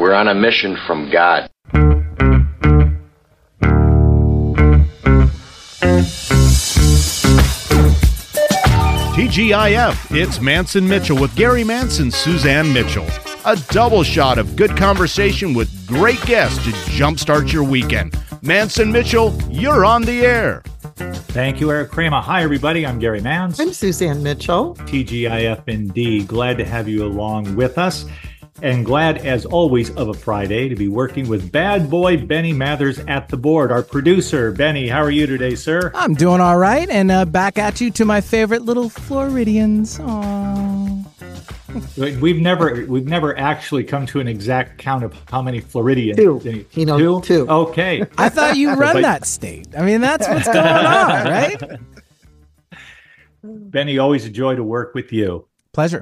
We're on a mission from God. TGIF, it's Manson Mitchell with Gary Manson, Suzanne Mitchell. A double shot of good conversation with great guests to jumpstart your weekend. Manson Mitchell, you're on the air. Thank you, Eric Kramer. Hi, everybody. I'm Gary Mans. I'm Suzanne Mitchell. TGIF indeed. Glad to have you along with us. And glad, as always, of a Friday to be working with bad boy Benny Mathers at the board, our producer. Benny, how are you today, sir? I'm doing all right, and back at you to my favorite little Floridians. Aww. We've never actually come to an exact count of how many Floridians. Two. Okay. I thought you run that state. I mean, that's what's going on, right? Benny, always a joy to work with you. Pleasure.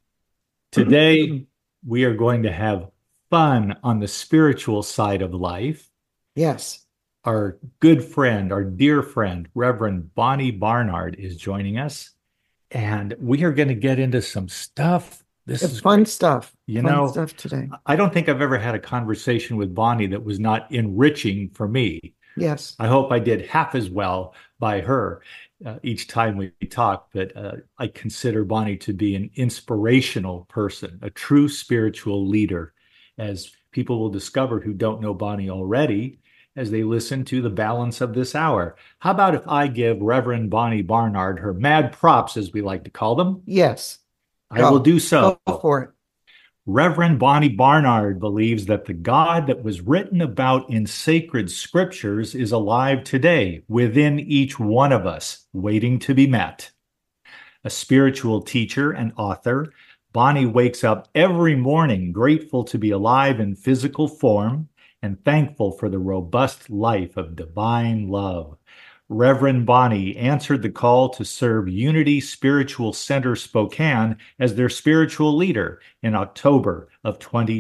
Today, we are going to have fun on the spiritual side of life. Yes. Our good friend, our dear friend, Reverend Bonnie Barnard is joining us. And we are going to get into some stuff. This is fun stuff. Fun stuff today. I don't think I've ever had a conversation with Bonnie that was not enriching for me. Yes. I hope I did half as well by her each time we talk. But I consider Bonnie to be an inspirational person, a true spiritual leader, as people will discover who don't know Bonnie already as they listen to the balance of this hour. How about if I give Reverend Bonnie Barnard her mad props, as we like to call them? Yes. I will do so. Go for it. Reverend Bonnie Barnard believes that the God that was written about in sacred scriptures is alive today within each one of us, waiting to be met. A spiritual teacher and author, Bonnie wakes up every morning grateful to be alive in physical form and thankful for the robust life of divine love. Reverend Bonnie answered the call to serve Unity Spiritual Center Spokane as their spiritual leader in October of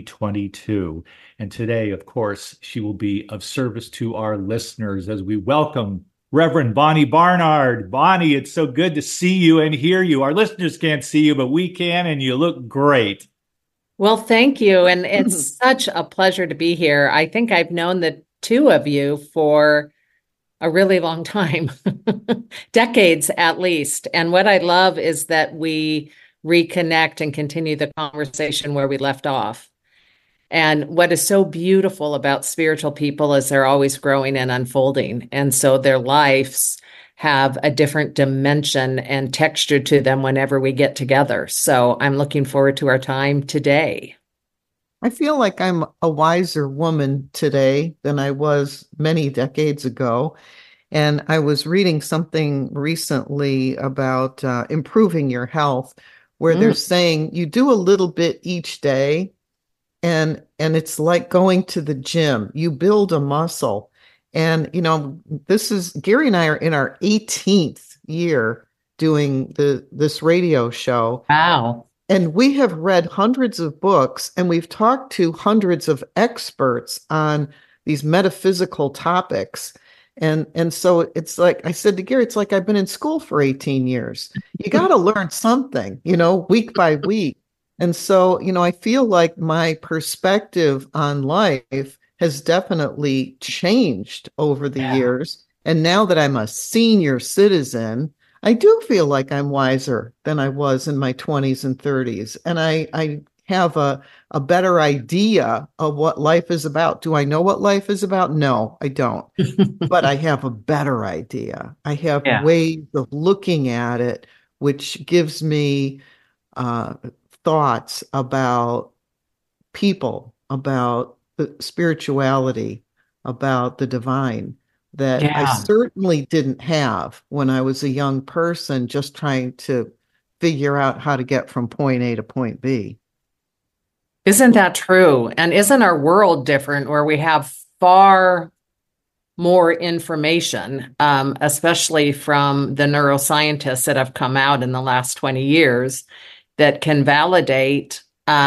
2022. And today, of course, she will be of service to our listeners as we welcome Reverend Bonnie Barnard. Bonnie, it's so good to see you and hear you. Our listeners can't see you, but we can, and you look great. Well, thank you. And it's such a pleasure to be here. I think I've known the two of you for a really long time, decades at least. And what I love is that we reconnect and continue the conversation where we left off. And what is so beautiful about spiritual people is they're always growing and unfolding. And so their lives have a different dimension and texture to them whenever we get together. So I'm looking forward to our time today. I feel like I'm a wiser woman today than I was many decades ago. And I was reading something recently about improving your health, where they're saying you do a little bit each day, and it's like going to the gym. You build a muscle. And, this is, Gary and I are in our 18th year doing this radio show. Wow. And we have read hundreds of books, and we've talked to hundreds of experts on these metaphysical topics. And so it's like, I said to Gary, it's like I've been in school for 18 years. You got to learn something, week by week. And so, I feel like my perspective on life has definitely changed over the years. And now that I'm a senior citizen, I do feel like I'm wiser than I was in my 20s and 30s. And I have a better idea of what life is about. Do I know what life is about? No, I don't. But I have a better idea. I have ways of looking at it, which gives me thoughts about people, about the spirituality, about the divine that I certainly didn't have when I was a young person just trying to figure out how to get from point A to point B. Isn't that true? And isn't our world different where we have far more information, especially from the neuroscientists that have come out in the last 20 years that can validate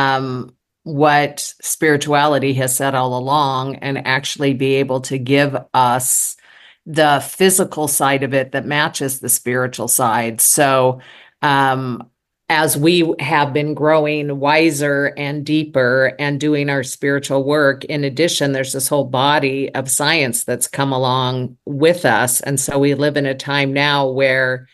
what spirituality has said all along and actually be able to give us the physical side of it that matches the spiritual side. So as we have been growing wiser and deeper and doing our spiritual work, in addition, there's this whole body of science that's come along with us. And so we live in a time now where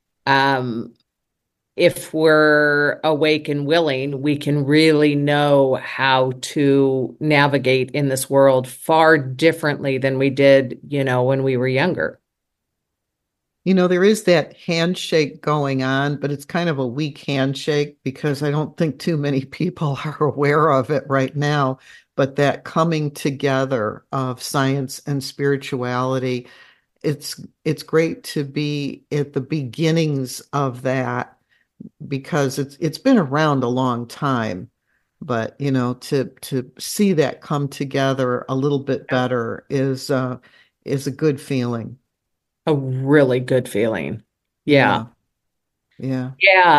if we're awake and willing, we can really know how to navigate in this world far differently than we did, when we were younger. There is that handshake going on, but it's kind of a weak handshake because I don't think too many people are aware of it right now. But that coming together of science and spirituality, it's great to be at the beginnings of that, because it's been around a long time. But to see that come together a little bit better is a good feeling. A really good feeling. Yeah. Yeah.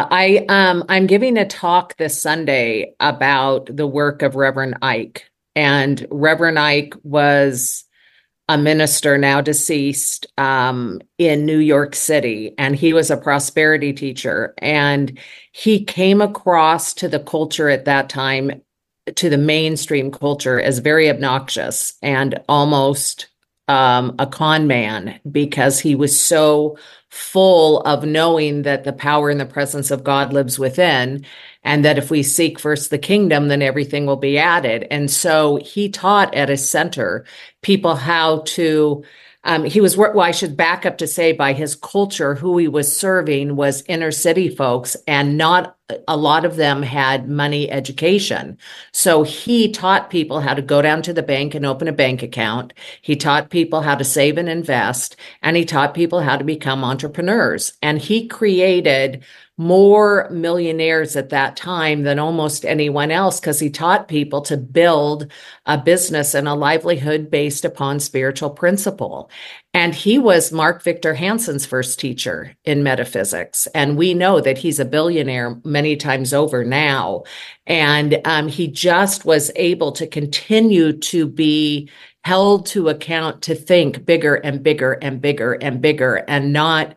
I'm giving a talk this Sunday about the work of Reverend Ike. And Reverend Ike was a minister, now deceased, in New York City. And he was a prosperity teacher. And he came across to the culture at that time, to the mainstream culture, as very obnoxious and almost a con man, because he was so full of knowing that the power and the presence of God lives within, and that if we seek first the kingdom, then everything will be added. And so he taught at a center people how to, I should back up to say, by his culture, who he was serving was inner city folks, and not a lot of them had money education. So he taught people how to go down to the bank and open a bank account. He taught people how to save and invest, and he taught people how to become entrepreneurs. And he created more millionaires at that time than almost anyone else, because he taught people to build a business and a livelihood based upon spiritual principle. And he was Mark Victor Hansen's first teacher in metaphysics. And we know that he's a billionaire many times over now. And he just was able to continue to be held to account to think bigger and bigger and bigger and bigger, and not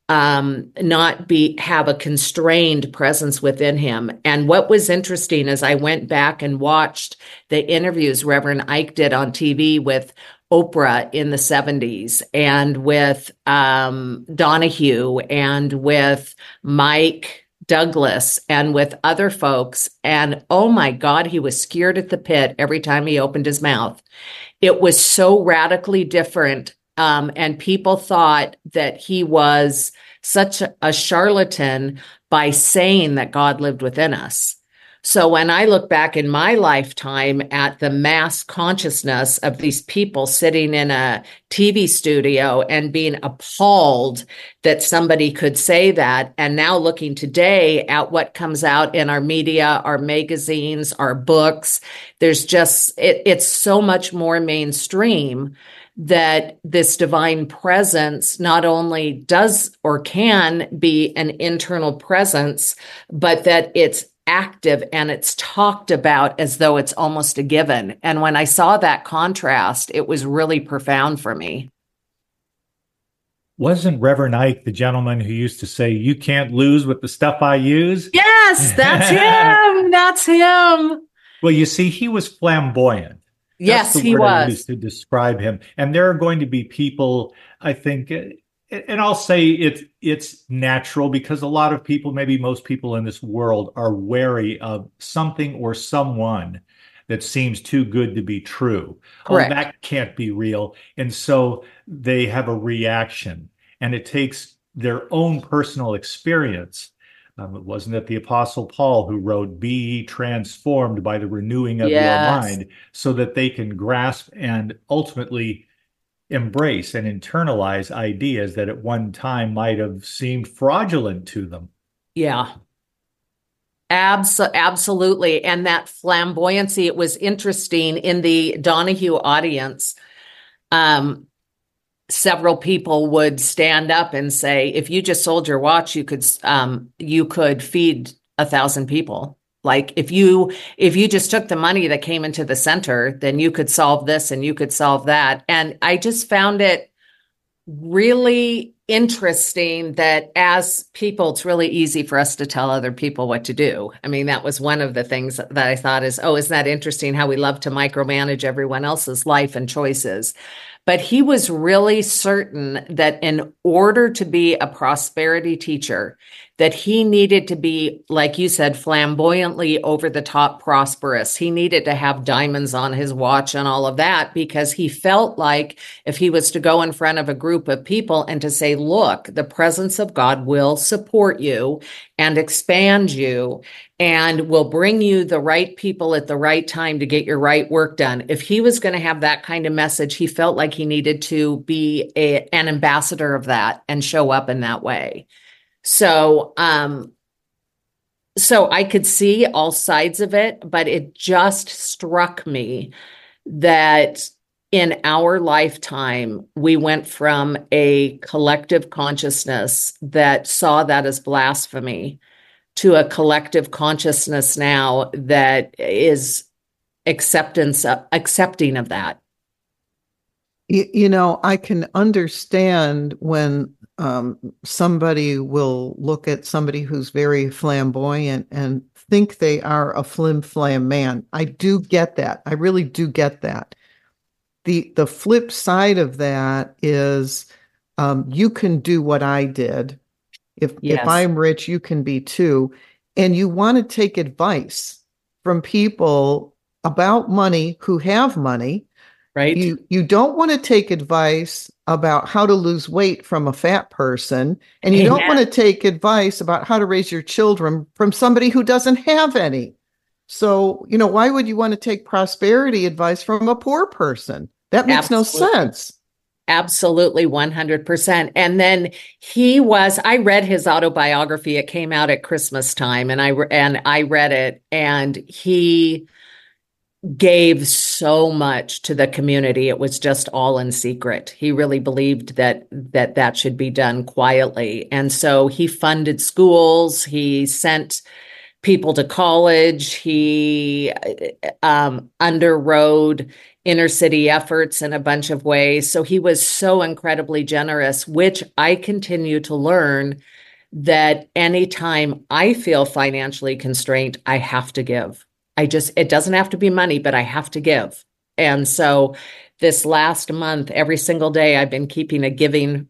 have a constrained presence within him. And what was interesting is I went back and watched the interviews Reverend Ike did on TV with Oprah in the 70s, and with Donahue, and with Mike Douglas, and with other folks. And oh my God, he was scared at the pit every time he opened his mouth. It was so radically different. And people thought that he was such a charlatan by saying that God lived within us. So when I look back in my lifetime at the mass consciousness of these people sitting in a TV studio and being appalled that somebody could say that, and now looking today at what comes out in our media, our magazines, our books, there's just, it's so much more mainstream that this divine presence not only does or can be an internal presence, but that it's active and it's talked about as though it's almost a given. And when I saw that contrast, it was really profound for me. Wasn't Reverend Ike the gentleman who used to say, "You can't lose with the stuff I use"? Yes, that's him. That's him. Well, you see, he was flamboyant. Yes, That's the he word I was. used to describe him. And there are going to be people, I think, and I'll say it's natural, because a lot of people, maybe most people in this world, are wary of something or someone that seems too good to be true. Correct. Oh, that can't be real. And so they have a reaction, and it takes their own personal experience. It wasn't it the Apostle Paul who wrote, "Be ye transformed by the renewing of your mind," so that they can grasp and ultimately embrace and internalize ideas that at one time might have seemed fraudulent to them. Yeah. Absolutely. And that flamboyancy, it was interesting in the Donahue audience. Several people would stand up and say, if you just sold your watch, you could feed 1,000 people. Like if you just took the money that came into the center, then you could solve this and you could solve that. And I just found it really interesting that as people, it's really easy for us to tell other people what to do. I mean, that was one of the things that I thought is, oh, isn't that interesting how we love to micromanage everyone else's life and choices? But he was really certain that in order to be a prosperity teacher, that he needed to be, like you said, flamboyantly over the top prosperous. He needed to have diamonds on his watch and all of that, because he felt like if he was to go in front of a group of people and to say, look, the presence of God will support you and expand you and will bring you the right people at the right time to get your right work done. If he was going to have that kind of message, he felt like he needed to be an ambassador of that and show up in that way. So I could see all sides of it, but it just struck me that in our lifetime, we went from a collective consciousness that saw that as blasphemy to a collective consciousness now that is accepting of that. I can understand when somebody will look at somebody who's very flamboyant and think they are a flim-flam man. I do get that. I really do get that. The flip side of that is you can do what I did. If I'm rich, you can be too. And you want to take advice from people about money who have money. Right. You don't want to take advice about how to lose weight from a fat person, and you don't want to take advice about how to raise your children from somebody who doesn't have any. So, why would you want to take prosperity advice from a poor person? That makes no sense. Absolutely, 100%. And then I read his autobiography. It came out at Christmas time, and I read it, and he gave so much to the community. It was just all in secret. He really believed that should be done quietly. And so he funded schools. He sent people to college. He underrode inner city efforts in a bunch of ways. So he was so incredibly generous, which I continue to learn that anytime I feel financially constrained, I have to give. It doesn't have to be money, but I have to give. And so this last month, every single day, I've been keeping a giving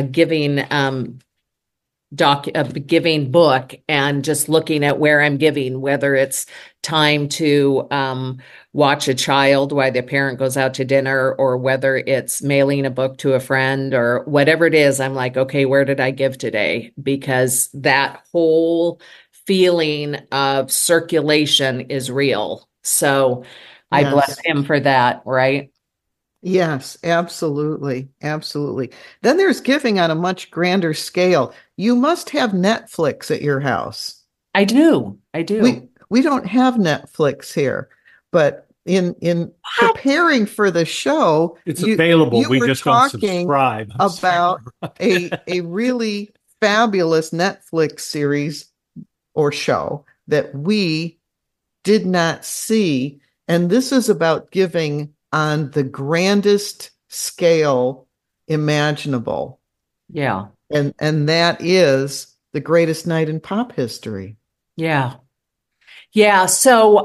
book and just looking at where I'm giving, whether it's time to watch a child while the parent goes out to dinner, or whether it's mailing a book to a friend, or whatever it is. I'm like, okay, where did I give today? Because that whole feeling of circulation is real. So I bless him for that, right? Yes, absolutely. Absolutely. Then there's giving on a much grander scale. You must have Netflix at your house. I do. We don't have Netflix here, but in preparing for the show, it's available. We just don't subscribe. About a really fabulous Netflix series or show that we did not see. And this is about giving on the grandest scale imaginable. Yeah. And that is the greatest night in pop history. Yeah. Yeah. So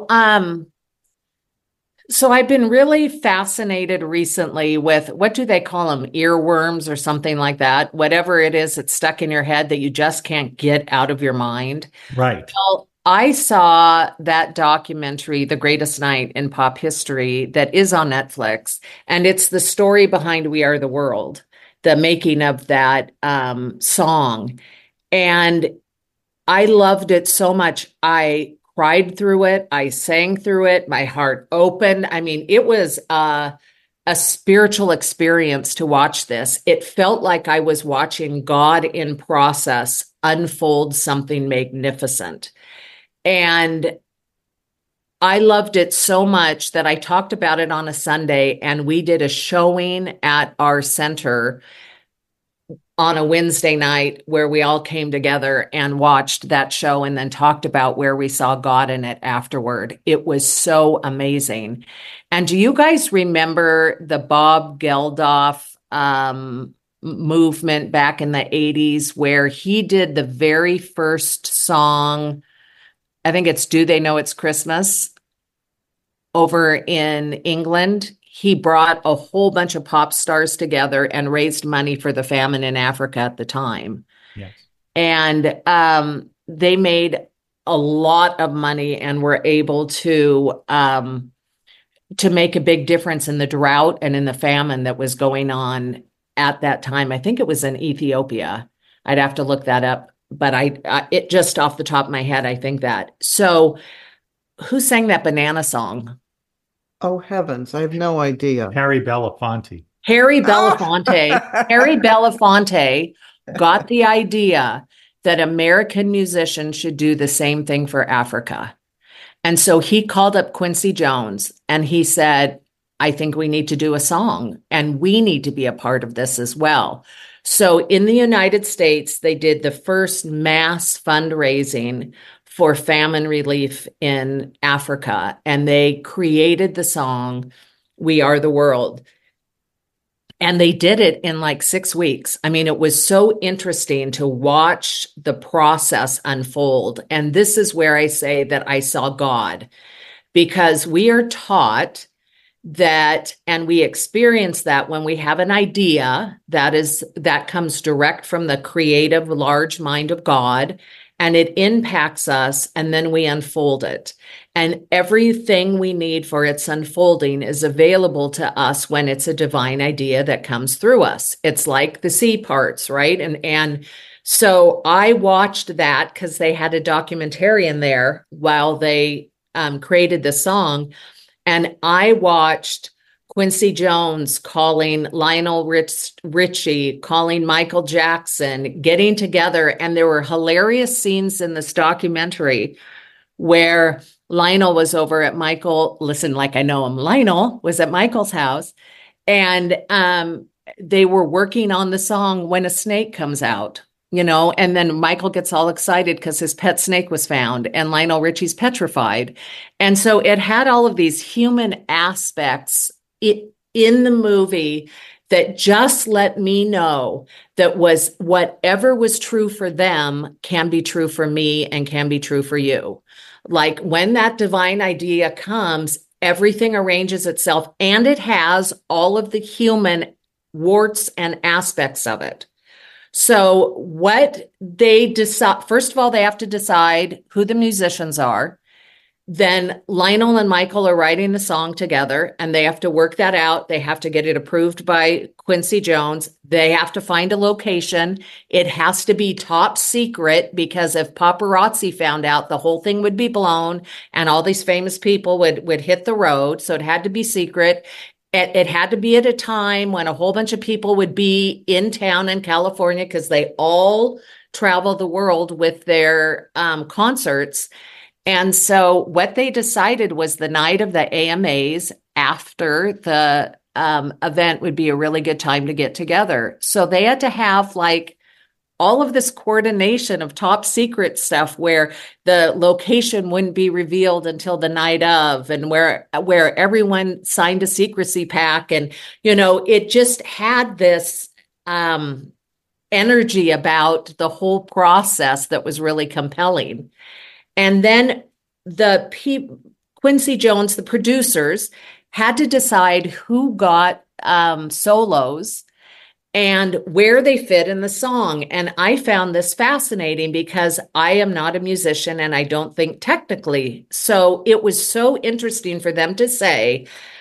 I've been really fascinated recently with, what do they call them? Earworms or something like that. Whatever it is that's stuck in your head that you just can't get out of your mind. Right. Well, I saw that documentary, The Greatest Night in Pop History, that is on Netflix. And it's the story behind We Are the World, the making of that song. And I loved it so much. I cried through it. I sang through it. My heart opened. I mean, it was a spiritual experience to watch this. It felt like I was watching God in process unfold something magnificent. And I loved it so much that I talked about it on a Sunday, and we did a showing at our center on a Wednesday night where we all came together and watched that show and then talked about where we saw God in it afterward. It was so amazing. And do you guys remember the Bob Geldof movement back in the 80s where he did the very first song. I think it's Do They Know It's Christmas over in England. He brought a whole bunch of pop stars together and raised money for the famine in Africa at the time. Yes. And they made a lot of money and were able to make a big difference in the drought and in the famine that was going on at that time. I think it was in Ethiopia. I'd have to look that up, but it just off the top of my head, I think that. So who sang that banana song? Oh, heavens. I have no idea. Harry Belafonte. Harry Belafonte. Harry Belafonte got the idea that American musicians should do the same thing for Africa. And so he called up Quincy Jones and he said, I think we need to do a song and we need to be a part of this as well. So in the United States, they did the first mass fundraising for famine relief in Africa, and they created the song, We Are the World. And they did it in like 6 weeks. I mean, it was so interesting to watch the process unfold. And this is where I say that I saw God, because we are taught that, and we experience that when we have an idea that comes direct from the creative, large mind of God, and it impacts us, and then we unfold it. And everything we need for its unfolding is available to us when it's a divine idea that comes through us. It's like the C parts, right? And so I watched that because they had a documentarian there while they created the song. And I watched Quincy Jones calling Lionel Richie, calling Michael Jackson, getting together. And there were hilarious scenes in this documentary where Lionel was over at Michael, listen, like I know him, Lionel was at Michael's house, and they were working on the song When a Snake Comes Out, and then Michael gets all excited because his pet snake was found and Lionel Richie's petrified. And so it had all of these human aspects in the movie that just let me know that was whatever was true for them can be true for me and can be true for you. Like when that divine idea comes, everything arranges itself and it has all of the human warts and aspects of it. So what they decide, first of all, they have to decide who the musicians are. Then Lionel and Michael are writing the song together and they have to work that out. They have to get it approved by Quincy Jones. They have to find a location. It has to be top secret because if paparazzi found out, the whole thing would be blown and all these famous people would hit the road. So it had to be secret. It had to be at a time when a whole bunch of people would be in town in California because they all travel the world with their concerts. And so what they decided was the night of the AMAs after the event would be a really good time to get together. So they had to have like all of this coordination of top secret stuff where the location wouldn't be revealed until the night of, and where everyone signed a secrecy pact. And, it just had this energy about the whole process that was really compelling. And then Quincy Jones, the producers, had to decide who got solos and where they fit in the song. And I found this fascinating because I am not a musician and I don't think technically. So it was so interesting for them to say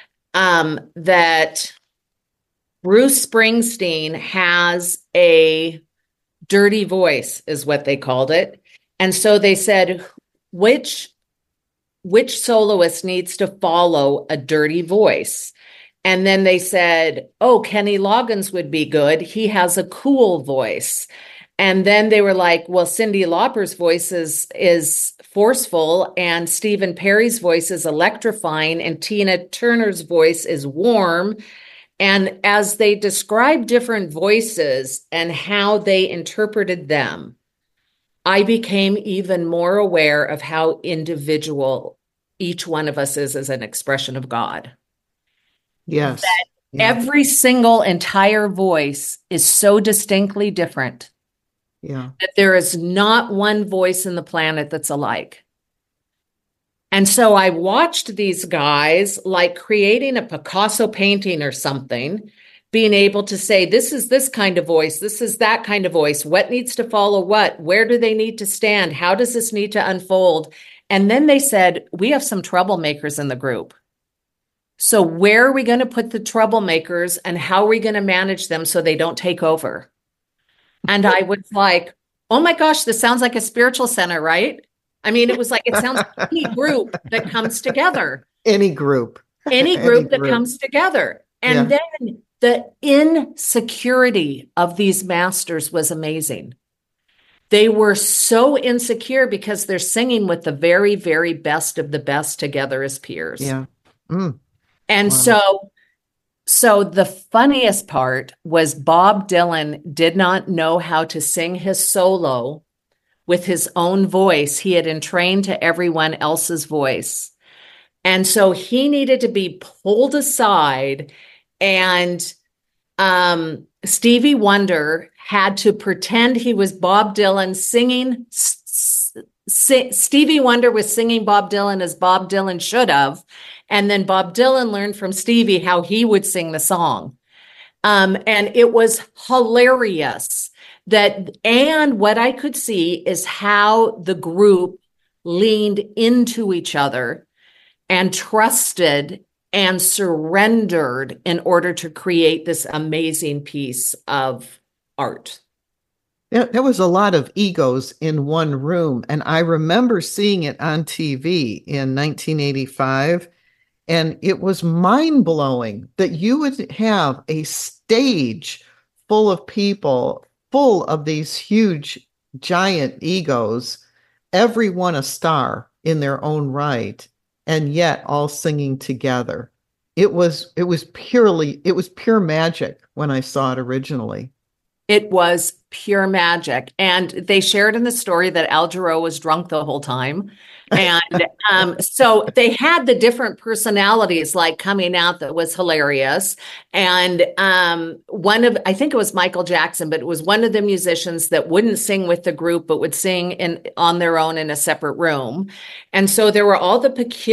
that Bruce Springsteen has a dirty voice, is what they called it. And so they said, which soloist needs to follow a dirty voice? And then they said, oh, Kenny Loggins would be good. He has a cool voice. And then they were like, well, Cyndi Lauper's voice is forceful and Stephen Perry's voice is electrifying and Tina Turner's voice is warm. And as they described different voices and how they interpreted them, I became even more aware of how individual each one of us is as an expression of God. Yes. Every single entire voice is so distinctly different that there is not one voice in the planet that's alike. And so I watched these guys like creating a Picasso painting or something, being able to say, this is this kind of voice, this is that kind of voice, what needs to follow what, where do they need to stand, how does this need to unfold? And then they said, we have some troublemakers in the group. So where are we going to put the troublemakers and how are we going to manage them so they don't take over? And I was like, oh my gosh, this sounds like a spiritual center, right? I mean, it was like, it sounds like any group that comes together. Any group that comes together. And then the insecurity of these masters was amazing. They were so insecure because they're singing with the very, very best of the best together as peers. Yeah. And so the funniest part was Bob Dylan did not know how to sing his solo with his own voice. He had entrained to everyone else's voice. And so he needed to be pulled aside, and Stevie Wonder had to pretend he was Bob Dylan singing. Stevie Wonder was singing Bob Dylan as Bob Dylan should have. And then Bob Dylan learned from Stevie how he would sing the song. And it was hilarious. And what I could see is how the group leaned into each other and trusted and surrendered in order to create this amazing piece of art. There was a lot of egos in one room, and I remember seeing it on TV in 1985, and it was mind-blowing that you would have a stage full of people, full of these huge, giant egos, everyone a star in their own right, and yet all singing together. It was pure magic when I saw it originally. It was pure magic. And they shared in the story that Al Jarreau was drunk the whole time. And so they had the different personalities like coming out that was hilarious. And I think it was Michael Jackson, but it was one of the musicians that wouldn't sing with the group, but would sing on their own in a separate room. And so there were all the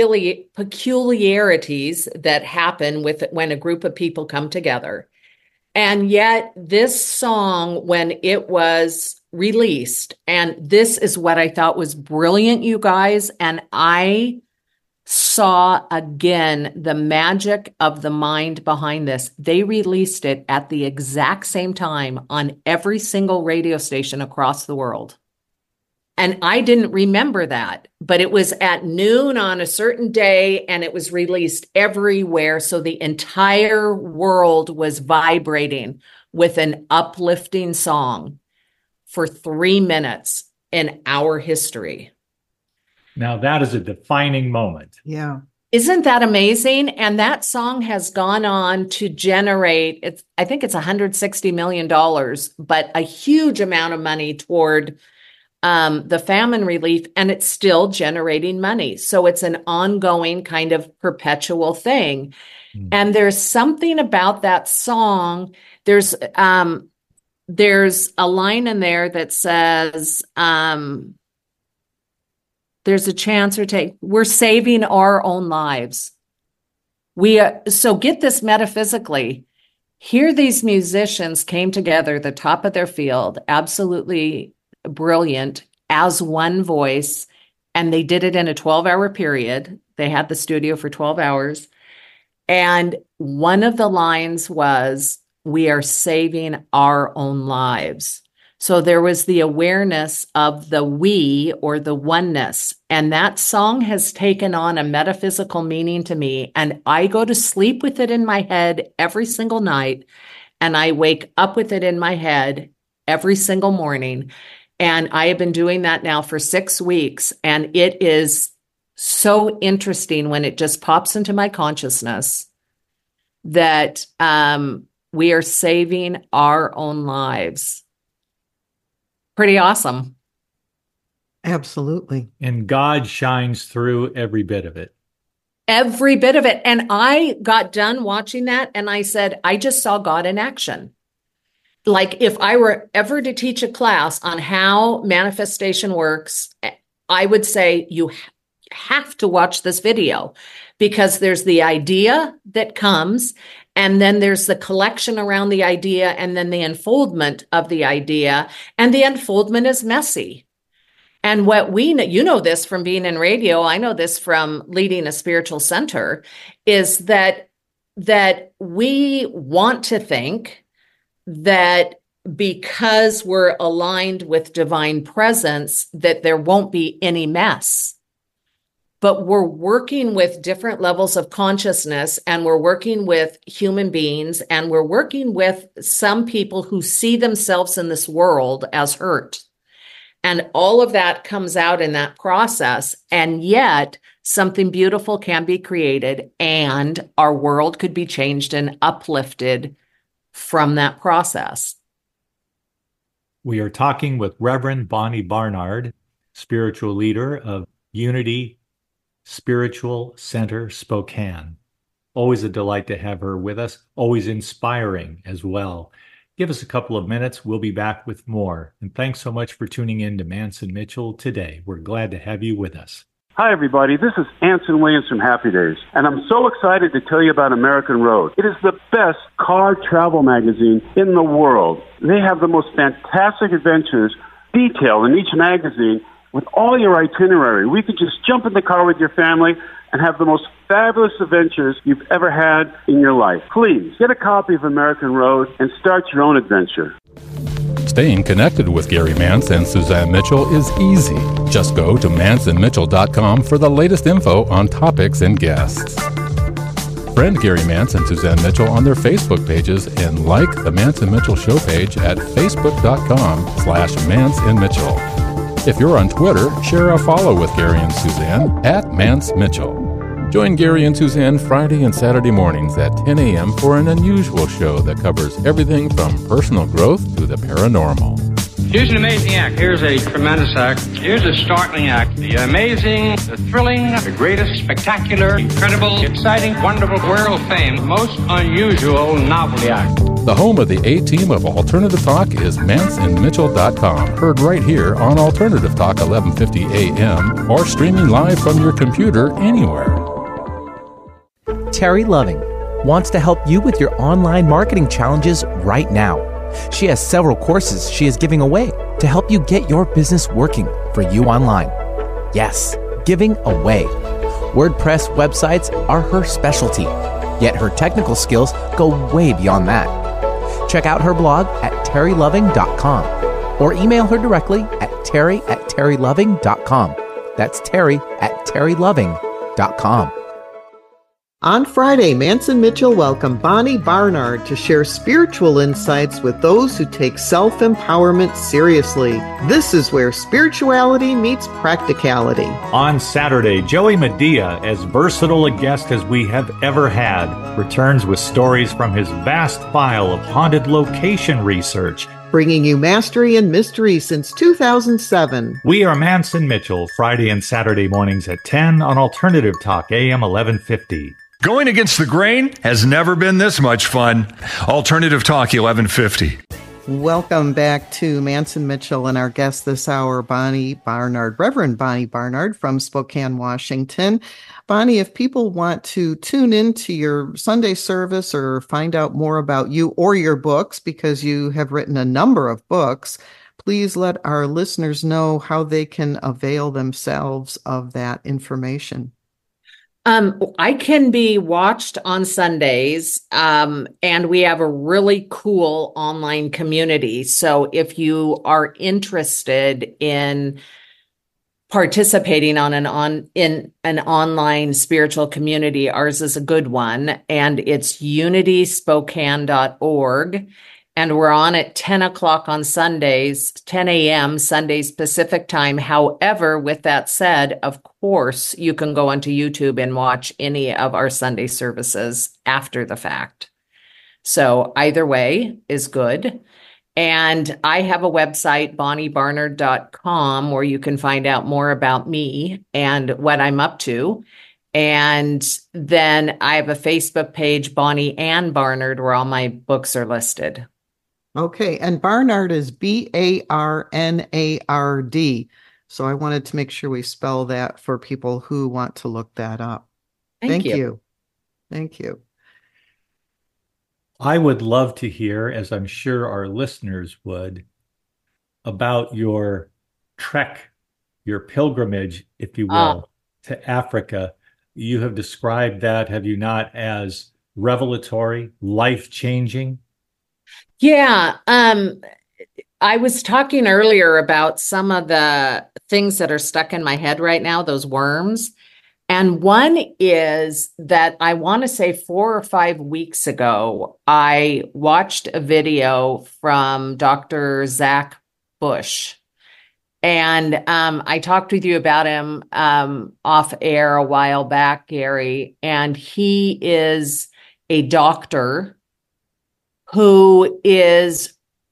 peculiarities that happen when a group of people come together. And yet this song, when it was released, and this is what I thought was brilliant, you guys, and I saw again the magic of the mind behind this. They released it at the exact same time on every single radio station across the world. And I didn't remember that, but it was at noon on a certain day and it was released everywhere. So the entire world was vibrating with an uplifting song for 3 minutes in our history. Now that is a defining moment. Yeah. Isn't that amazing? And that song has gone on to generate, I think it's $160 million, but a huge amount of money toward the famine relief, and it's still generating money. So it's an ongoing kind of perpetual thing. And there's something about that song. There's a line in there that says, there's a chance we're saving our own lives. So get this metaphysically. Here, these musicians came together, the top of their field, absolutely brilliant, as one voice, and they did it in a 12-hour period. They had the studio for 12 hours. And one of the lines was, we are saving our own lives. So there was the awareness of the we, or the oneness. And that song has taken on a metaphysical meaning to me. And I go to sleep with it in my head every single night. And I wake up with it in my head every single morning. And I have been doing that now for 6 weeks. And it is so interesting when it just pops into my consciousness that we are saving our own lives. Pretty awesome. Absolutely. And God shines through every bit of it. Every bit of it. And I got done watching that and I said, I just saw God in action. Like if I were ever to teach a class on how manifestation works, I would say you have to watch this video because there's the idea that comes and then there's the collection around the idea and then the unfoldment of the idea. And the unfoldment is messy. And what we know, you know this from being in radio, I know this from leading a spiritual center, is that we want to think that because we're aligned with divine presence, that there won't be any mess. But we're working with different levels of consciousness, and we're working with human beings, and we're working with some people who see themselves in this world as hurt. And all of that comes out in that process. And yet something beautiful can be created and our world could be changed and uplifted from that process. We are talking with Reverend Bonnie Barnard, spiritual leader of Unity Spiritual Center, Spokane. Always a delight to have her with us, always inspiring as well. Give us a couple of minutes. We'll be back with more. And thanks so much for tuning in to Manson Mitchell today. We're glad to have you with us. Hi, everybody. This is Anson Williams from Happy Days, and I'm so excited to tell you about American Road. It is the best car travel magazine in the world. They have the most fantastic adventures detailed in each magazine with all your itinerary. We could just jump in the car with your family and have the most fabulous adventures you've ever had in your life. Please, get a copy of American Road and start your own adventure. Staying connected with Gary Mance and Suzanne Mitchell is easy. Just go to manceandmitchell.com for the latest info on topics and guests. Friend Gary Mance and Suzanne Mitchell on their Facebook pages and like the Mance and Mitchell show page at facebook.com/manceandmitchell. If you're on Twitter, share a follow with Gary and Suzanne at Mance Mitchell. Join Gary and Suzanne Friday and Saturday mornings at 10 a.m. for an unusual show that covers everything from personal growth to the paranormal. Here's an amazing act. Here's a tremendous act. Here's a startling act. The amazing, the thrilling, the greatest, spectacular, incredible, exciting, wonderful, world famed, most unusual novelty act. The home of the A-Team of Alternative Talk is manceandmitchell.com. Heard right here on Alternative Talk 1150 AM or streaming live from your computer anywhere. Terry Loving wants to help you with your online marketing challenges right now. She has several courses she is giving away to help you get your business working for you online. Yes, giving away. WordPress websites are her specialty, yet her technical skills go way beyond that. Check out her blog at terryloving.com or email her directly at terry@terryloving.com. That's terry@terryloving.com. On Friday, Manson Mitchell welcomed Bonnie Barnard to share spiritual insights with those who take self-empowerment seriously. This is where spirituality meets practicality. On Saturday, Joey Medea, as versatile a guest as we have ever had, returns with stories from his vast file of haunted location research, bringing you mastery and mystery since 2007. We are Manson Mitchell, Friday and Saturday mornings at 10 on Alternative Talk, AM 1150. Going against the grain has never been this much fun. Alternative Talk 1150. Welcome back to Manson Mitchell and our guest this hour, Bonnie Barnard, Reverend Bonnie Barnard from Spokane, Washington. Bonnie, if people want to tune into your Sunday service or find out more about you or your books, because you have written a number of books, please let our listeners know how they can avail themselves of that information. I can be watched on Sundays, and we have a really cool online community. So if you are interested in participating in an online spiritual community, ours is a good one, and it's unityspokane.org. And we're on at 10 o'clock on Sundays, 10 a.m. Sundays Pacific time. However, with that said, of course, you can go onto YouTube and watch any of our Sunday services after the fact. So either way is good. And I have a website, bonniebarnard.com, where you can find out more about me and what I'm up to. And then I have a Facebook page, Bonnie Ann Barnard, where all my books are listed. Okay. And Barnard is Barnard. So I wanted to make sure we spell that for people who want to look that up. Thank you. Thank you. I would love to hear, as I'm sure our listeners would, about your trek, your pilgrimage, if you will, to Africa. You have described that, have you not, as revelatory, life-changing? Yeah. I was talking earlier about some of the things that are stuck in my head right now, those worms. And one is that I want to say 4 or 5 weeks ago, I watched a video from Dr. Zach Bush. And I talked with you about him off air a while back, Gary. And he is a doctor who is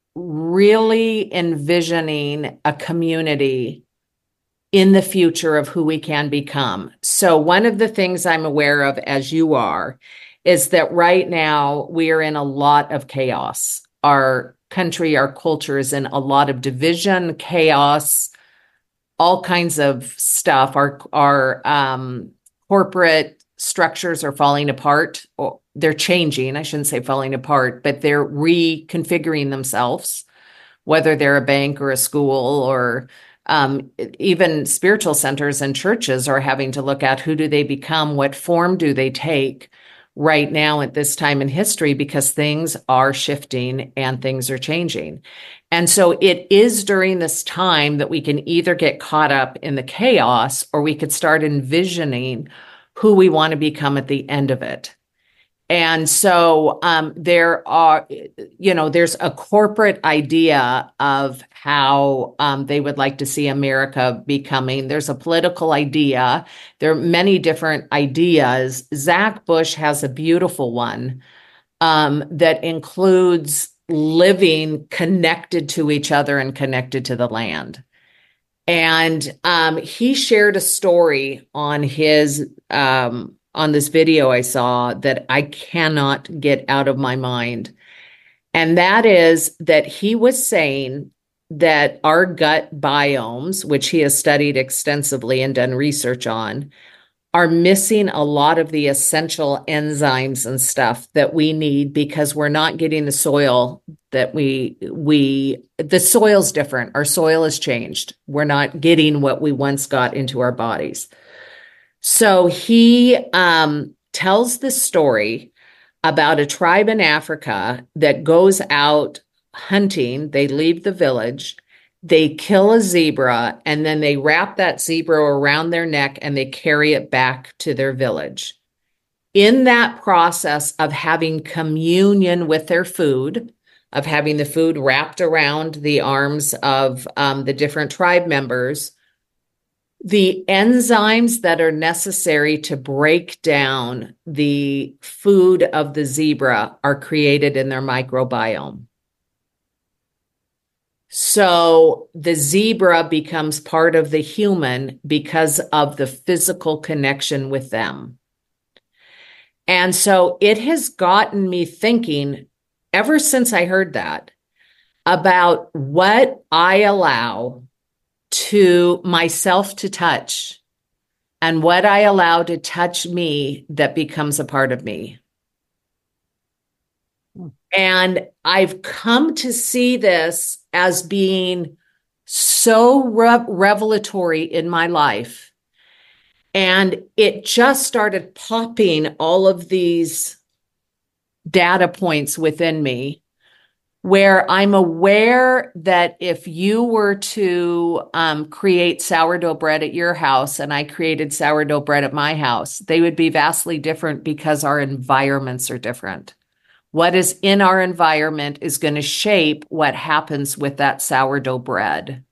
really envisioning a community in the future of who we can become. So one of the things I'm aware of, as you are, is that right now we are in a lot of chaos. Our country, our culture is in a lot of division, chaos, all kinds of stuff. Our corporate structures are falling apart. They're changing. I shouldn't say falling apart, but they're reconfiguring themselves, whether they're a bank or a school or even spiritual centers and churches are having to look at who do they become, what form do they take right now at this time in history, because things are shifting and things are changing. And so it is during this time that we can either get caught up in the chaos or we could start envisioning who we want to become at the end of it. And so there's a corporate idea of how they would like to see America becoming. There's a political idea. There are many different ideas. Zach Bush has a beautiful one that includes living connected to each other and connected to the land. And he shared a story on his on this video I saw that I cannot get out of my mind. And that is that he was saying that our gut biomes, which he has studied extensively and done research on, are missing a lot of the essential enzymes and stuff that we need because we're not getting the soil that the soil's different. Our soil has changed. We're not getting what we once got into our bodies. So he tells this story about a tribe in Africa that goes out hunting. They leave the village, they kill a zebra, and then they wrap that zebra around their neck and they carry it back to their village. In that process of having communion with their food, of having the food wrapped around the arms of the different tribe members, the enzymes that are necessary to break down the food of the zebra are created in their microbiome. So the zebra becomes part of the human because of the physical connection with them. And so it has gotten me thinking, ever since I heard that, about what I allow to myself to touch and what I allow to touch me that becomes a part of me. And I've come to see this as being so revelatory in my life. And it just started popping all of these data points within me where I'm aware that if you were to create sourdough bread at your house and I created sourdough bread at my house, they would be vastly different because our environments are different. What is in our environment is going to shape what happens with that sourdough bread.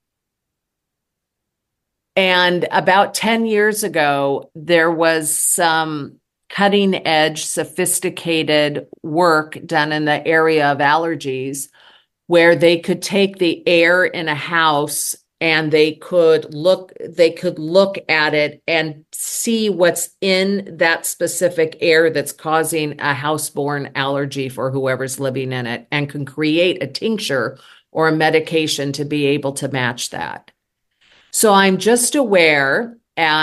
And about 10 years ago, there was some cutting edge, sophisticated work done in the area of allergies where they could take the air in a house and they could look at it and see what's in that specific air that's causing a houseborne allergy for whoever's living in it, and can create a tincture or a medication to be able to match that. So I'm just aware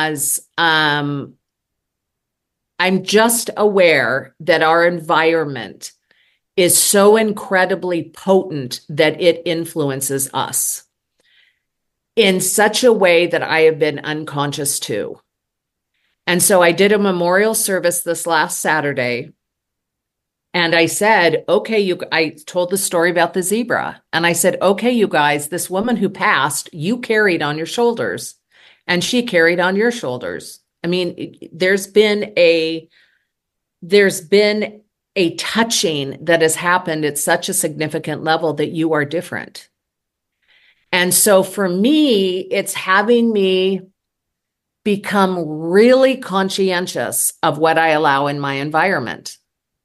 that our environment is so incredibly potent that it influences us in such a way that I have been unconscious to. And so I did a memorial service this last Saturday, and I said, okay, I told the story about the zebra, and I said, okay, you guys, this woman who passed, you carried on your shoulders, and she carried on your shoulders. I mean, there's been a touching that has happened at such a significant level that you are different. And so for me, it's having me become really conscientious of what I allow in my environment.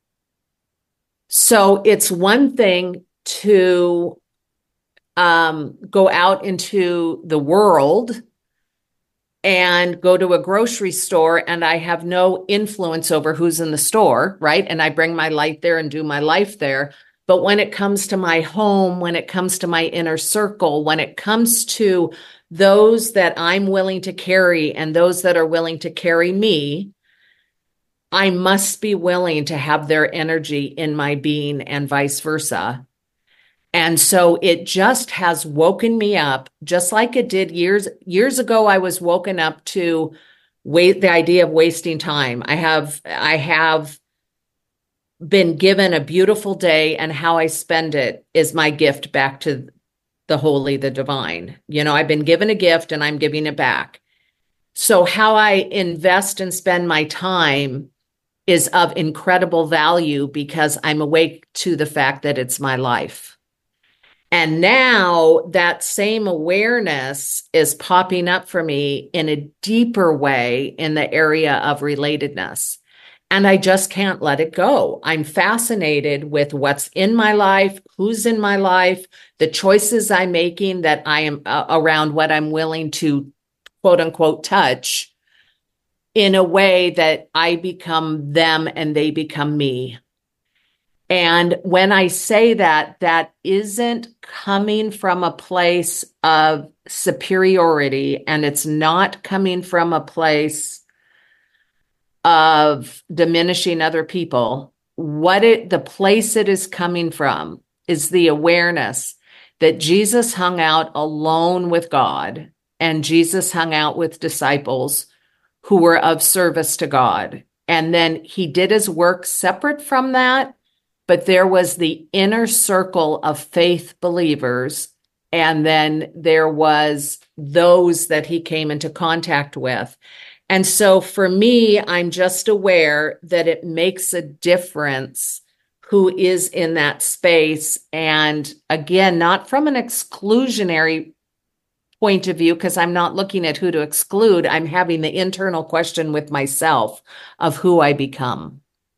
So it's one thing to go out into the world and go to a grocery store, and I have no influence over who's in the store, right? And I bring my light there and do my life there. But when it comes to my home, when it comes to my inner circle, when it comes to those that I'm willing to carry and those that are willing to carry me, I must be willing to have their energy in my being and vice versa. And so it just has woken me up, just like it did years ago. I was woken up to the idea of wasting time. I have been given a beautiful day, and how I spend it is my gift back to the holy, the divine. You know, I've been given a gift and I'm giving it back. So how I invest and spend my time is of incredible value because I'm awake to the fact that it's my life. And now that same awareness is popping up for me in a deeper way in the area of relatedness. And I just can't let it go. I'm fascinated with what's in my life, who's in my life, the choices I'm making that I am around what I'm willing to quote unquote touch in a way that I become them and they become me. And when I say that, that isn't coming from a place of superiority, and it's not coming from a place of diminishing other people. The place it is coming from is the awareness that Jesus hung out alone with God, and Jesus hung out with disciples who were of service to God. And then he did his work separate from that, but there was the inner circle of faith believers, and then there was those that he came into contact with. And so for me, I'm just aware that it makes a difference who is in that space. And again, not from an exclusionary point of view, because I'm not looking at who to exclude. I'm having the internal question with myself of who I become.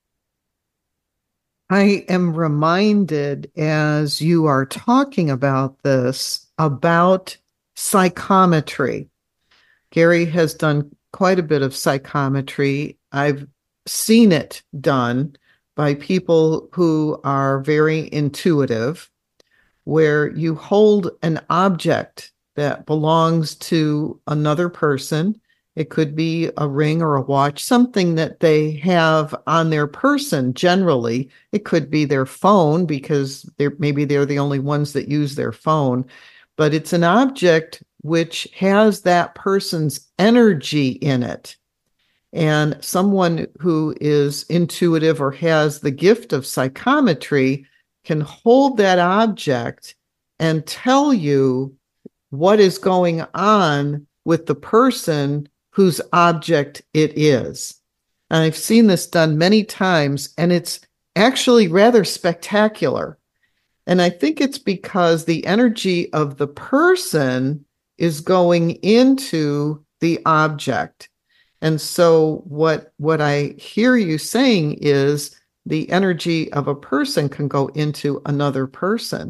I am reminded as you are talking about this, about psychometry. Gary has done quite a bit of psychometry. I've seen it done by people who are very intuitive, where you hold an object that belongs to another person. It could be a ring or a watch, something that they have on their person generally. It could be their phone because maybe they're the only ones that use their phone. But it's an object which has that person's energy in it. And someone who is intuitive or has the gift of psychometry can hold that object and tell you what is going on with the person whose object it is. And I've seen this done many times, and it's actually rather spectacular. And I think it's because the energy of the person is going into the object. And so what I hear you saying is the energy of a person can go into another person.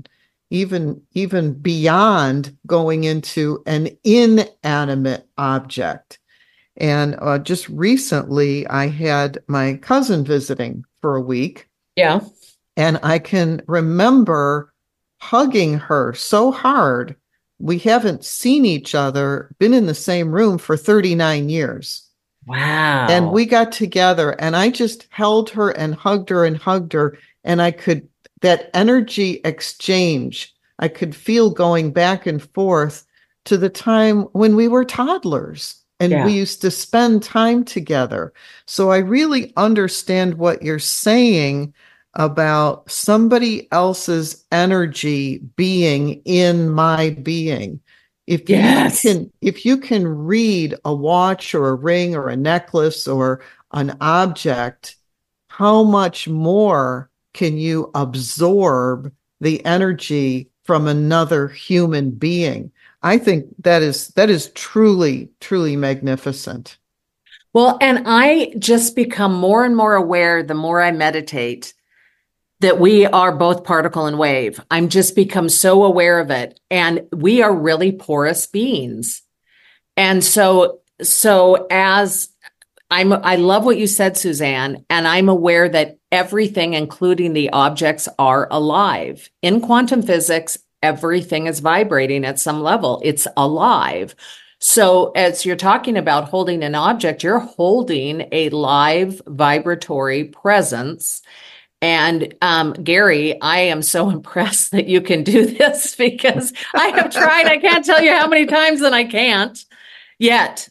even beyond going into an inanimate object. And just recently, I had my cousin visiting for a week. Yeah. And I can remember hugging her so hard. We haven't seen each other, been in the same room for 39 years. Wow. And we got together and I just held her and hugged her and hugged her. And that energy exchange, I could feel going back and forth to the time when we were toddlers and we used to spend time together. So I really understand what you're saying about somebody else's energy being in my being. If you can read a watch or a ring or a necklace or an object, how much more can you absorb the energy from another human being? I think that is truly, truly magnificent. Well, and I just become more and more aware the more I meditate that we are both particle and wave. I'm just become so aware of it. And we are really porous beings. And so as I love what you said, Suzanne, and I'm aware that everything, including the objects, are alive. In quantum physics, everything is vibrating at some level. It's alive. So as you're talking about holding an object, you're holding a live vibratory presence. And Gary, I am so impressed that you can do this because I have tried. I can't tell you how many times, and I can't yet.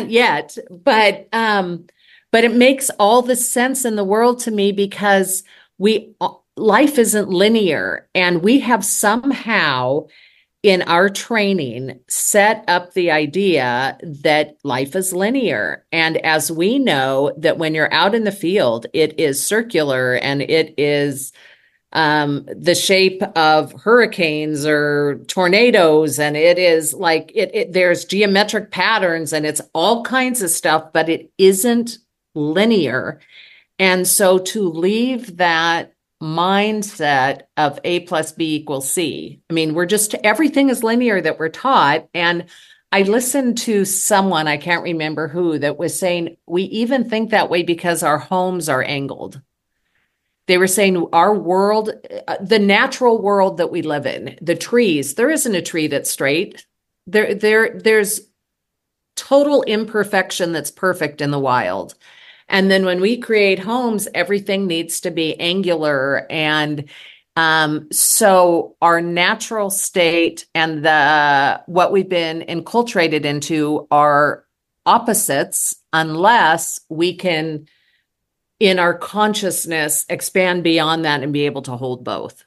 But it makes all the sense in the world to me because life isn't linear, and we have somehow in our training set up the idea that life is linear. And as we know that when you're out in the field, it is circular and it is the shape of hurricanes or tornadoes. And it is like, there's geometric patterns and it's all kinds of stuff, but it isn't linear. And so to leave that mindset of A plus B equals C. I mean, everything is linear that we're taught. And I listened to someone, I can't remember who, that was saying, we even think that way because our homes are angled. They were saying our world, the natural world that we live in, the trees, there isn't a tree that's straight. There's total imperfection that's perfect in the wild. And then when we create homes, everything needs to be angular. And so our natural state and what we've been enculturated into are opposites unless we can, in our consciousness, expand beyond that and be able to hold both.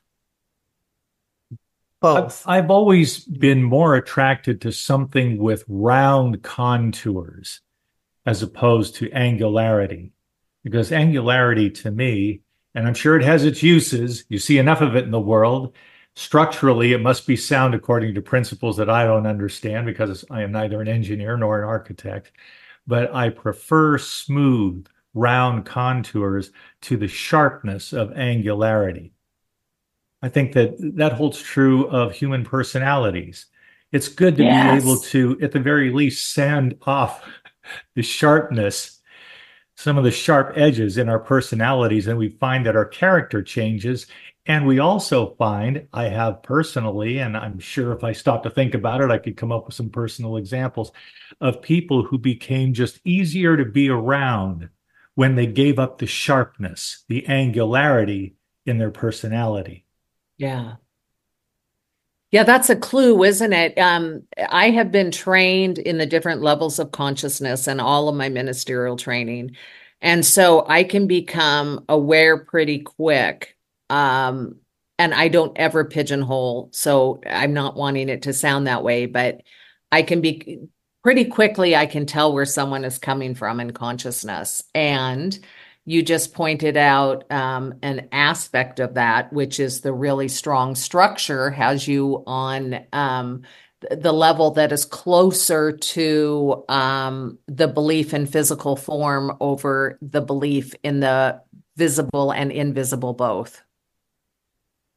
I've always been more attracted to something with round contours as opposed to angularity, because angularity to me, and I'm sure it has its uses, you see enough of it in the world, structurally it must be sound according to principles that I don't understand because I am neither an engineer nor an architect, but I prefer smooth, round contours to the sharpness of angularity. I think that holds true of human personalities. It's good to be able to, at the very least, sand off the sharpness, some of the sharp edges in our personalities, and we find that our character changes. And we also find, I have personally, and I'm sure if I stop to think about it, I could come up with some personal examples of people who became just easier to be around when they gave up the sharpness, the angularity in their personality. Yeah. Yeah, that's a clue, isn't it? I have been trained in the different levels of consciousness and all of my ministerial training. And so I can become aware pretty quick. And I don't ever pigeonhole. So I'm not wanting it to sound that way, but I can be pretty quickly, I can tell where someone is coming from in consciousness. And you just pointed out an aspect of that, which is the really strong structure has you on the level that is closer to the belief in physical form over the belief in the visible and invisible both.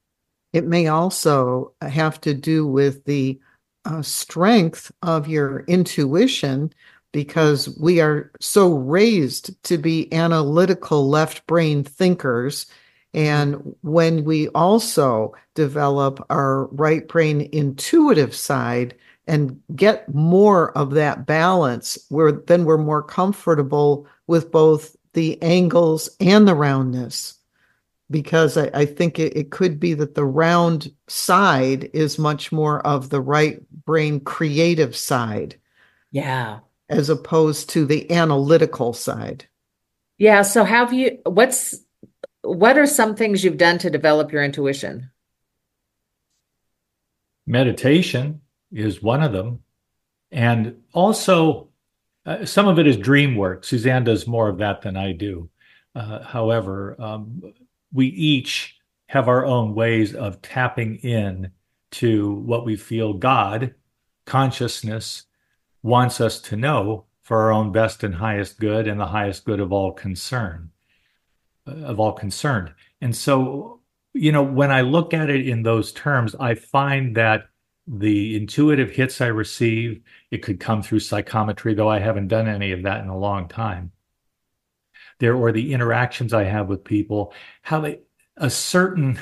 It may also have to do with the strength of your intuition, because we are so raised to be analytical left brain thinkers. And when we also develop our right brain intuitive side and get more of that balance, then we're more comfortable with both the angles and the roundness. Because I think it could be that the round side is much more of the right brain creative side. Yeah. As opposed to the analytical side. Yeah. So what are some things you've done to develop your intuition? Meditation is one of them. And also, some of it is dream work. Suzanne does more of that than I do. However, we each have our own ways of tapping in to what we feel God, consciousness, wants us to know for our own best and highest good and the highest good of all concerned. And so, when I look at it in those terms, I find that the intuitive hits I receive, it could come through psychometry, though I haven't done any of that in a long time. Or the interactions I have with people, how a certain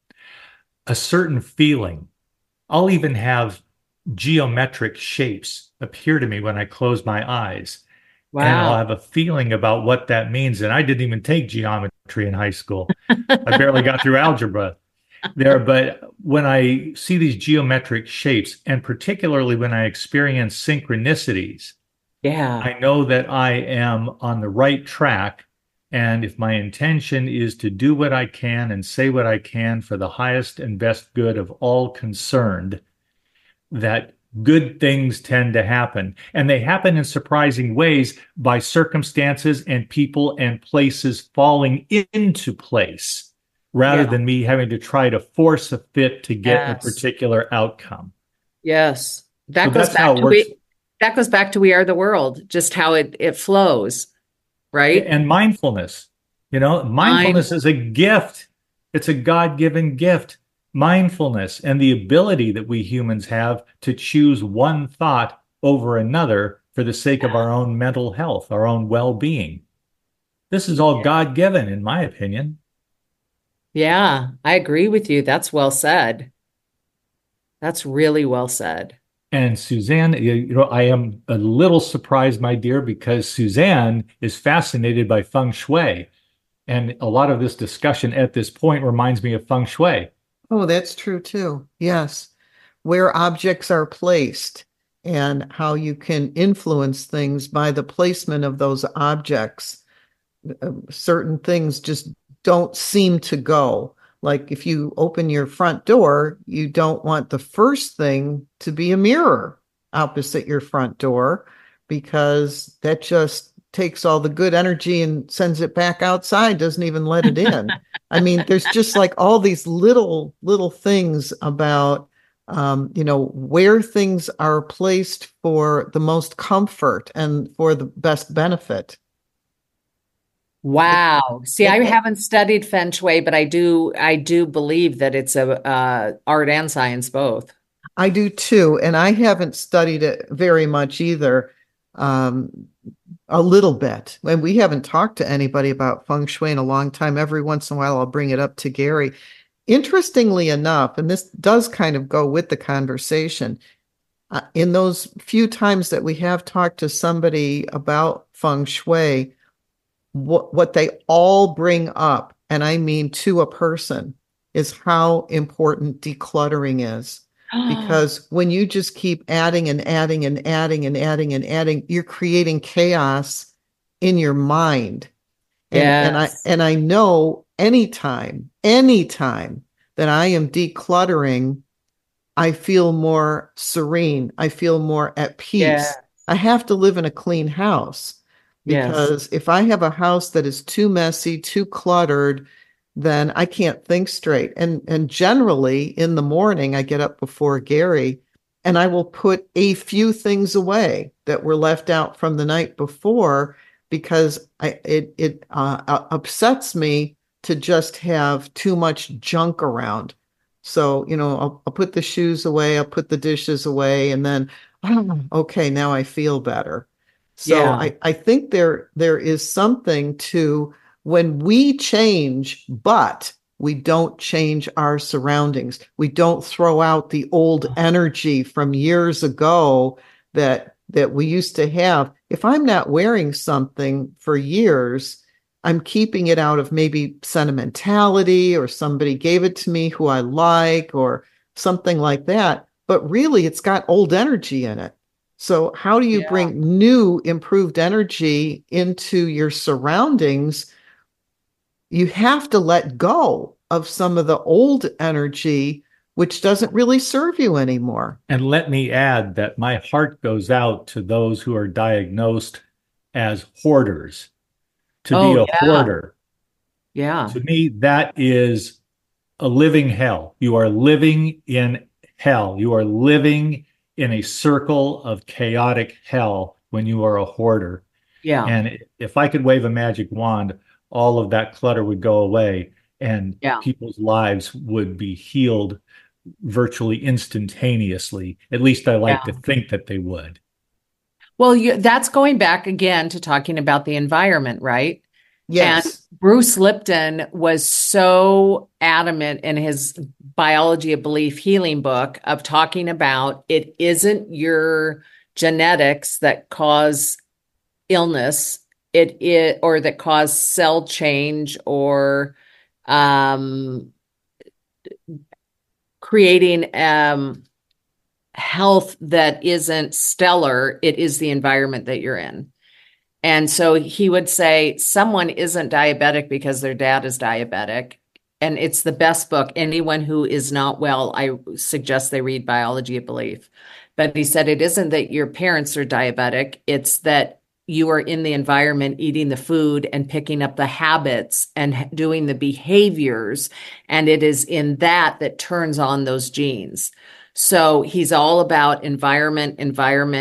feeling. I'll even have geometric shapes appear to me when I close my eyes. Wow. And I'll have a feeling about what that means. And I didn't even take geometry in high school. I barely got through algebra there. But when I see these geometric shapes, and particularly when I experience synchronicities, I know that I am on the right track. And if my intention is to do what I can and say what I can for the highest and best good of all concerned, that good things tend to happen. And they happen in surprising ways by circumstances and people and places falling into place, rather than me having to try to force a fit to get a particular outcome. Yes. That goes back to We Are the World, just how it flows. Right. And mindfulness, mindfulness is a gift. It's a God-given gift. Mindfulness and the ability that we humans have to choose one thought over another for the sake of our own mental health, our own well-being. This is all God-given, in my opinion. Yeah, I agree with you. That's well said. That's really well said. And Suzanne, I am a little surprised, my dear, because Suzanne is fascinated by feng shui. And a lot of this discussion at this point reminds me of feng shui. Oh, that's true too. Yes. Where objects are placed and how you can influence things by the placement of those objects. Certain things just don't seem to go. Like if you open your front door, you don't want the first thing to be a mirror opposite your front door, because that just takes all the good energy and sends it back outside, doesn't even let it in. I mean, there's just like all these little things about, where things are placed for the most comfort and for the best benefit. Wow. See, I haven't studied Feng Shui, but I do believe that it's a art and science both. I do too. And I haven't studied it very much either. A little bit. And we haven't talked to anybody about Feng Shui in a long time. Every once in a while, I'll bring it up to Gary. Interestingly enough, and this does kind of go with the conversation, in those few times that we have talked to somebody about Feng Shui, what they all bring up, and I mean to a person, is how important decluttering is. Because when you just keep adding and adding and adding and adding and adding, you're creating chaos in your mind. And I know anytime that I am decluttering, I feel more serene. I feel more at peace. Yes. I have to live in a clean house, because if I have a house that is too messy, too cluttered, then I can't think straight. And generally in the morning, I get up before Gary and I will put a few things away that were left out from the night before, because it upsets me to just have too much junk around. So, I'll put the shoes away, I'll put the dishes away, and then, okay, now I feel better. So Yeah. I think there is something to when we change, but we don't change our surroundings. We don't throw out the old energy from years ago that we used to have. If I'm not wearing something for years, I'm keeping it out of maybe sentimentality, or somebody gave it to me who I like, or something like that. But really, it's got old energy in it. So how do you bring new, improved energy into your surroundings? You have to let go of some of the old energy, which doesn't really serve you anymore. And let me add that my heart goes out to those who are diagnosed as hoarders. To be a hoarder, to me, that is a living hell. You are living in hell. You are living in a circle of chaotic hell when you are a hoarder. Yeah. And if I could wave a magic wand, all of that clutter would go away, and people's lives would be healed virtually instantaneously. At least I like to think that they would. Well, that's going back again to talking about the environment, right? Yes. And Bruce Lipton was so adamant in his Biology of Belief healing book of talking about it isn't your genetics that cause illness, or that cause cell change, or creating health that isn't stellar. It is the environment that you're in. And so he would say someone isn't diabetic because their dad is diabetic. And it's the best book. Anyone who is not well, I suggest they read Biology of Belief. But he said it isn't that your parents are diabetic. It's that you are in the environment, eating the food and picking up the habits and doing the behaviors. And it is in that turns on those genes. So he's all about environment. And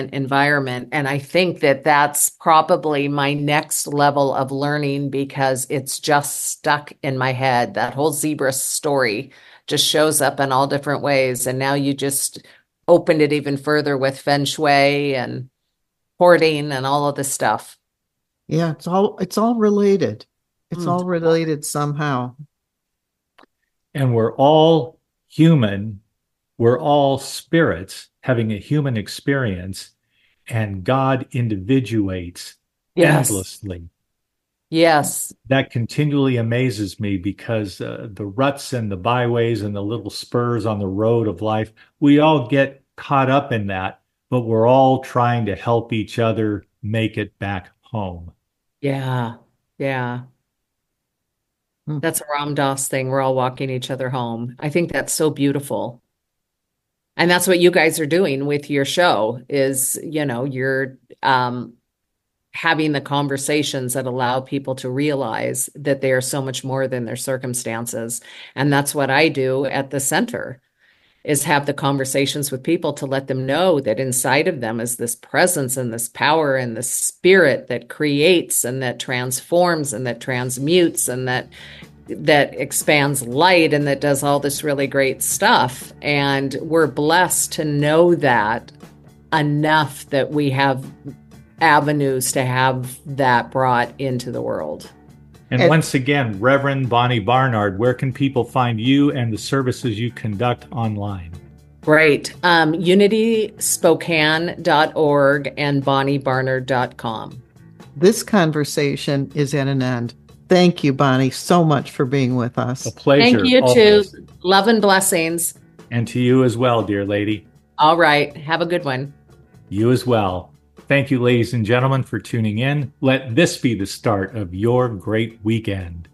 I think that that's probably my next level of learning, because it's just stuck in my head. That whole zebra story just shows up in all different ways. And now you just opened it even further with feng shui and hoarding and all of this stuff. Yeah, it's all related. It's all related somehow. And we're all human. We're all spirits having a human experience, and God individuates endlessly. Yes. That continually amazes me, because the ruts and the byways and the little spurs on the road of life, we all get caught up in that, but we're all trying to help each other make it back home. Yeah. Yeah. That's a Ram Dass thing. We're all walking each other home. I think that's so beautiful. And that's what you guys are doing with your show is, you're having the conversations that allow people to realize that they are so much more than their circumstances. And that's what I do at the center, is have the conversations with people to let them know that inside of them is this presence and this power and this spirit that creates and that transforms and that transmutes and that expands light and that does all this really great stuff. And we're blessed to know that enough that we have avenues to have that brought into the world. And once again, Reverend Bonnie Barnard, where can people find you and the services you conduct online? Great. UnitySpokane.org and BonnieBarnard.com. This conversation is at an end. Thank you, Bonnie, so much for being with us. A pleasure. Thank you always. too. Love and blessings. And to you as well, dear lady. All right. Have a good one. You as well. Thank you, ladies and gentlemen, for tuning in. Let this be the start of your great weekend.